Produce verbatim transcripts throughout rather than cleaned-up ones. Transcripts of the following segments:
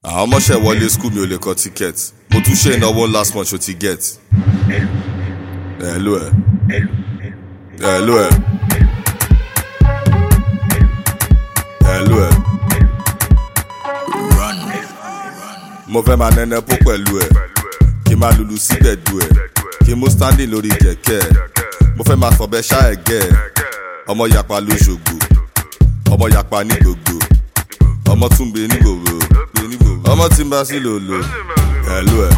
àwọn ọmọọṣẹ́ wọlé school mi ò lè kọ ticket mo tún ṣe ìnáwó last month ṣó ti get. hello ẹ hello ẹ hello ẹ mo fẹ́ máa nẹ́nẹ́ pó pẹ̀lú ẹ kí n máa lùlù sígbẹ̀dù ẹ kí n mú standing lórí kẹ̀kẹ́ mo fẹ́ máa fọ̀bẹ ṣá ẹ̀gẹ́ ọmọ yapa lóṣogbo ọmọ yapa ní gbogbo ọmọ túnbe ní gbogbo ọmọ tí ń bá sí lòlò hello ẹ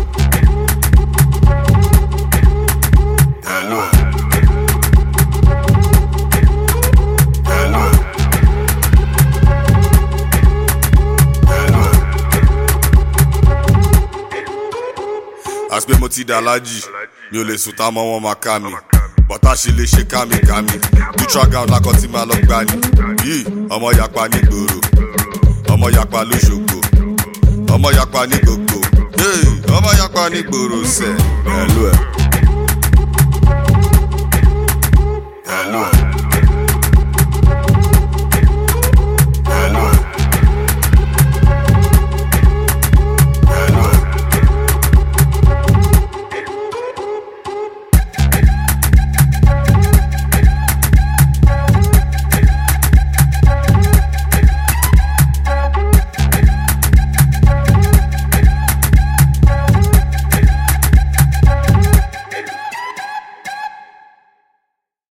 hello ẹ hello ẹ hello ẹ àti pé mo ti dà lájì mi ò lè sùn tá mọ́ wọn máa ká mi bọ́tà ṣe lè ṣe kámikámi neutral ground lákọ̀ tí máa lọ gbá ni yìí ọmọ yapa ní gbòòrò ọmọ yapa lóṣogbo ọmọ yapa ní gbogbo ọmọ yapa ní gbòòrò sẹ hello ẹ.